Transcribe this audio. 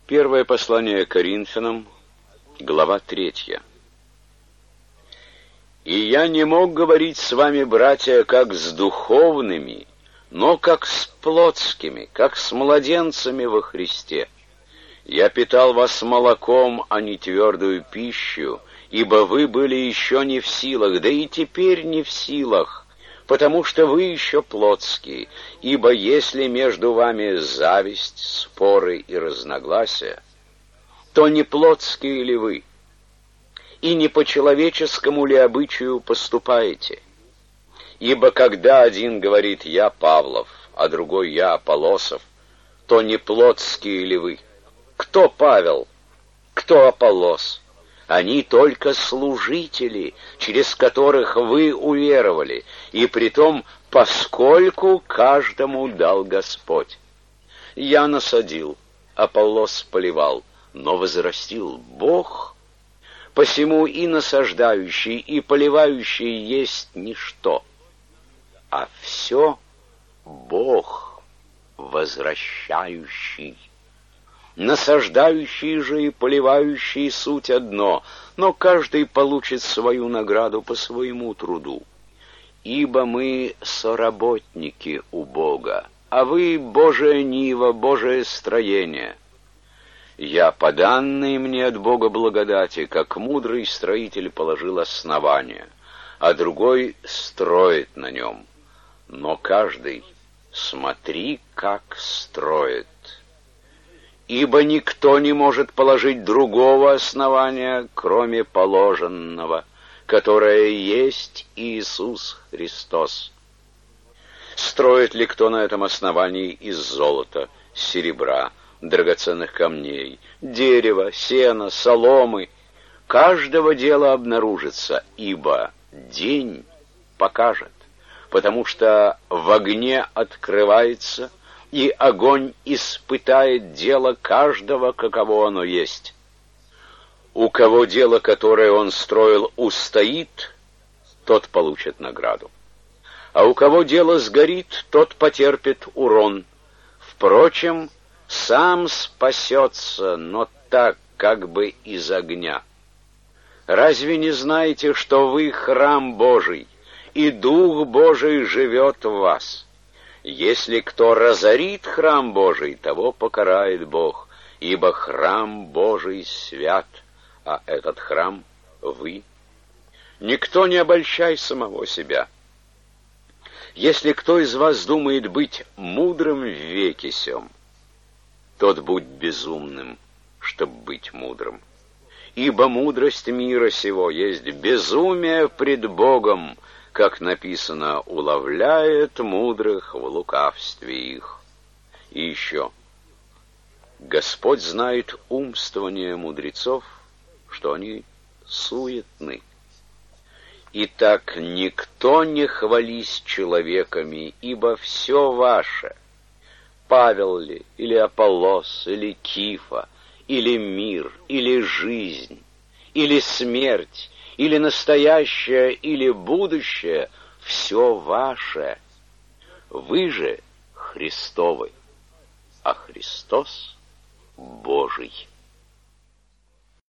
Первое послание Коринфянам, глава 3. «И я не мог говорить с вами, братья, как с духовными, но как с плотскими, как с младенцами во Христе. Я питал вас молоком, а не твердую пищу, ибо вы были еще не в силах, да и теперь не в силах, потому что вы еще плотские. Ибо если между вами зависть, споры и разногласия, то не плотские ли вы? И не по человеческому ли обычаю поступаете? Ибо когда один говорит «я Павлов», а другой «я Аполлосов», то не плотские ли вы? Кто Павел? Кто Аполлос? Они только служители, через которых вы уверовали, и притом поскольку каждому дал Господь. Я насадил, Аполлос поливал, но возрастил Бог. Посему и насаждающий, и поливающий есть ничто, а все Бог возвращающий. Насаждающий же и поливающий суть одно, но каждый получит свою награду по своему труду. Ибо мы соработники у Бога, а вы Божия нива, Божие строение. Я, по данной мне от Бога благодати, как мудрый строитель положил основание, а другой строит на нем. Но каждый смотри, как строит. Ибо никто не может положить другого основания, кроме положенного, которое есть Иисус Христос. Строит ли кто на этом основании из золота, серебра, драгоценных камней, дерева, сена, соломы? Каждого дела обнаружится, ибо день покажет, потому что в огне открывается, и огонь испытает дело каждого, каково оно есть. У кого дело, которое он строил, устоит, тот получит награду. А у кого дело сгорит, тот потерпит урон. Впрочем, сам спасется, но так, как бы из огня. Разве не знаете, что вы храм Божий, и Дух Божий живет в вас? Если кто разорит храм Божий, того покарает Бог, ибо храм Божий свят, а этот храм — вы. Никто не обольщай самого себя. Если кто из вас думает быть мудрым в веке сем, тот будь безумным, чтоб быть мудрым. Ибо мудрость мира сего есть безумие пред Богом, как написано, уловляет мудрых в лукавстве их. И еще, Господь знает умствование мудрецов, что они суетны. Итак, никто не хвались человеками, ибо все ваше, Павел ли, или Аполлос, или Кифа, или мир, или жизнь, или смерть, или настоящее, или будущее, все ваше. Вы же Христовы, а Христос Божий.